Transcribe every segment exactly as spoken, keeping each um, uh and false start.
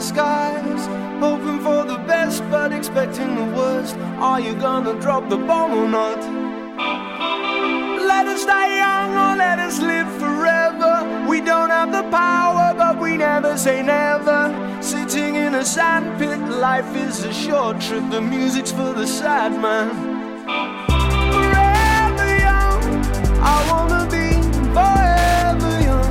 skies, hoping for the best but expecting the worst. Are you gonna drop the bomb or not? Let us die young or let us live forever. We don't have the power, but we never say never. Sitting in a sandpit, life is a short trip. The music's for the sad man. Forever young, I wanna be forever young.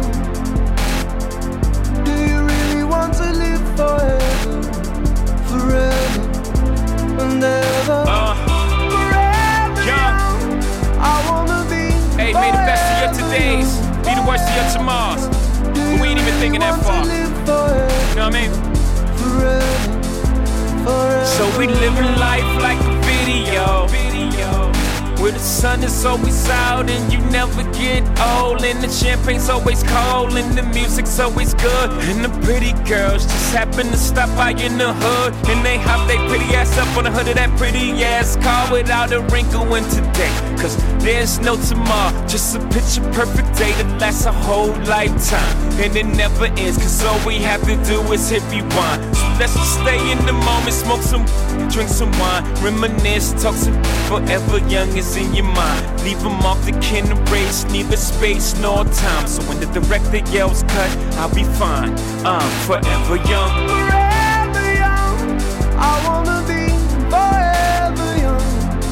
Do you really want to live forever? Forever and ever. Uh, forever young, young, I wanna be. Hey, may the best of your todays be the worst of your tomorrows. But we ain't even thinking that far. You know what I mean? Forever, forever. So we living life like a video, video, where the sun is always out and you never get old, and the champagne's always cold and the music's always good, and the pretty girls just happen to stop by in the hood, and they hop they pretty ass up on the hood of that pretty ass car without a wrinkle in today. Cause there's no tomorrow, just a picture perfect day that lasts a whole lifetime, and it never ends. Cause all we have to do is hit rewind. So let's just stay in the moment, smoke some, drink some wine, reminisce, talk some. Forever young is in your mind. Leave them off the can erase, neither space nor time. So when the director yells cut, I'll be fine. I'm forever young. Forever young, I wanna be forever young.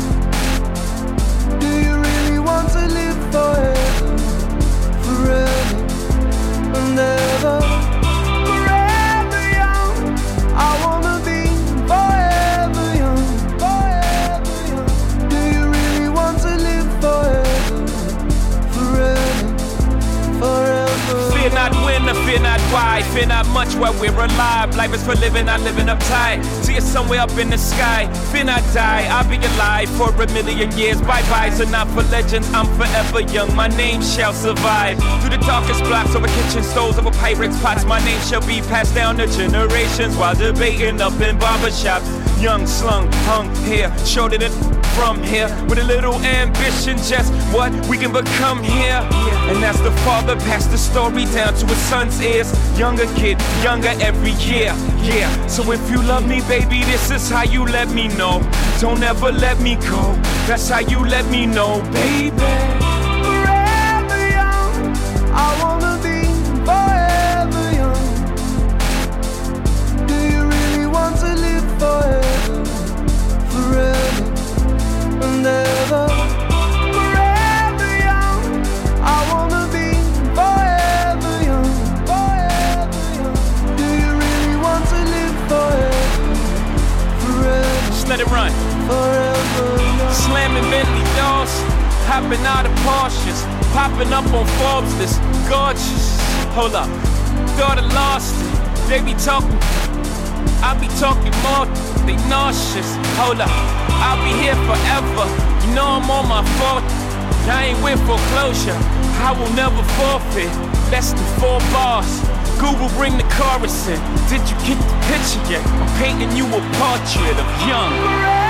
Do you really want to live forever? Forever and ever. Forever young, I wanna be forever young. Forever young. Do you really want to live forever? Forever, forever. Fear not when or fear not why. Fear not much while we're alive. Life is for living, not living uptight. See it somewhere up in the sky. Fear not die, I'll be alive for a million years. Bye-byes are not for legends, I'm forever young. My name shall survive. Through the darkest blocks, over kitchen stoves, over Pyrex pots. My name shall be passed down to generations while debating up in barbershops. Young, slung, hung here, showed it from here with a little ambition, just what we can become here. And as the father passed the story down to his son's ears, younger kid, younger every year. Yeah, so if you love me, baby, this is how you let me know. Don't ever let me go. That's how you let me know, baby. Forever young, I wanna be forever young. Do you really want to live forever? Forever and ever. Forever young, I wanna be forever young. Forever young. Do you really want to live forever? Forever. Just let it run. Forever young. Slamming Bentley doors, hopping out of Porsches, popping up on Forbes list, gorgeous. Hold up, thought I lost it. They be talking, I be talking more. They nauseous. Hold up, I'll be here forever. You know I'm on my fourth. I ain't with foreclosure. I will never forfeit. Less than four bars. Google, bring the chorus in. Did you get the picture yet? I'm painting you a portrait of young.